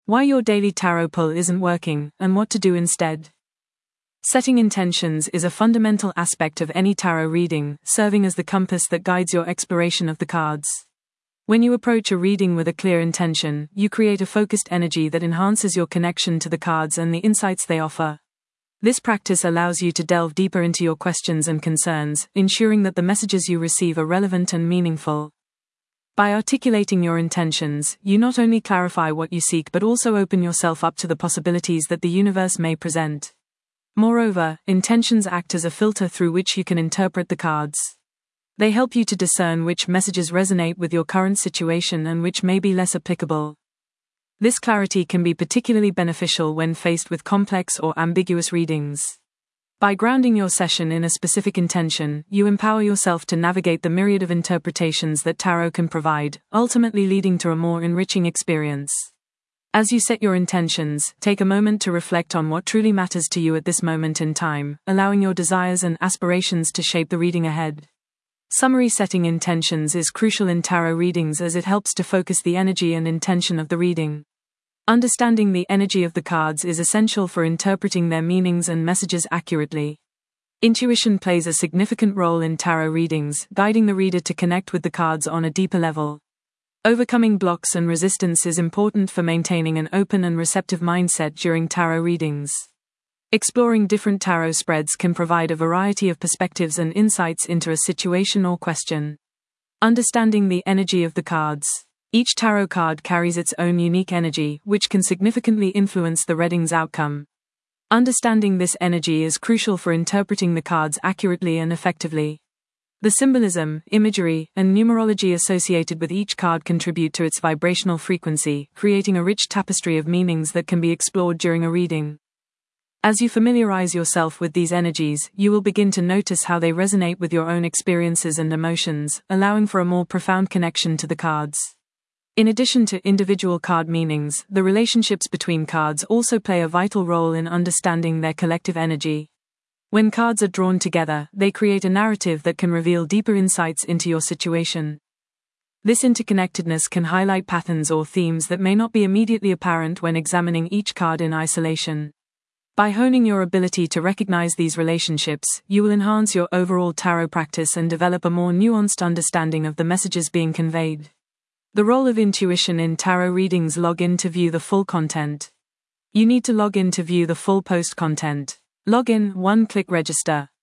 Why your daily tarot pull isn't working, and what to do instead. Setting intentions is a fundamental aspect of any tarot reading, serving as the compass that guides your exploration of the cards. When you approach a reading with a clear intention, you create a focused energy that enhances your connection to the cards and the insights they offer. This practice allows you to delve deeper into your questions and concerns, ensuring that the messages you receive are relevant and meaningful. By articulating your intentions, you not only clarify what you seek but also open yourself up to the possibilities that the universe may present. Moreover, intentions act as a filter through which you can interpret the cards. They help you to discern which messages resonate with your current situation and which may be less applicable. This clarity can be particularly beneficial when faced with complex or ambiguous readings. By grounding your session in a specific intention, you empower yourself to navigate the myriad of interpretations that tarot can provide, ultimately leading to a more enriching experience. As you set your intentions, take a moment to reflect on what truly matters to you at this moment in time, allowing your desires and aspirations to shape the reading ahead. Summary: setting intentions is crucial in tarot readings as it helps to focus the energy and intention of the reading. Understanding the energy of the cards is essential for interpreting their meanings and messages accurately. Intuition plays a significant role in tarot readings, guiding the reader to connect with the cards on a deeper level. Overcoming blocks and resistance is important for maintaining an open and receptive mindset during tarot readings. Exploring different tarot spreads can provide a variety of perspectives and insights into a situation or question. Understanding the energy of the cards. Each tarot card carries its own unique energy, which can significantly influence the reading's outcome. Understanding this energy is crucial for interpreting the cards accurately and effectively. The symbolism, imagery, and numerology associated with each card contribute to its vibrational frequency, creating a rich tapestry of meanings that can be explored during a reading. As you familiarize yourself with these energies, you will begin to notice how they resonate with your own experiences and emotions, allowing for a more profound connection to the cards. In addition to individual card meanings, the relationships between cards also play a vital role in understanding their collective energy. When cards are drawn together, they create a narrative that can reveal deeper insights into your situation. This interconnectedness can highlight patterns or themes that may not be immediately apparent when examining each card in isolation. By honing your ability to recognize these relationships, you will enhance your overall tarot practice and develop a more nuanced understanding of the messages being conveyed. The role of intuition in tarot readings. Log in to view the full content. You need to log in to view the full post content. Log in, one-click register.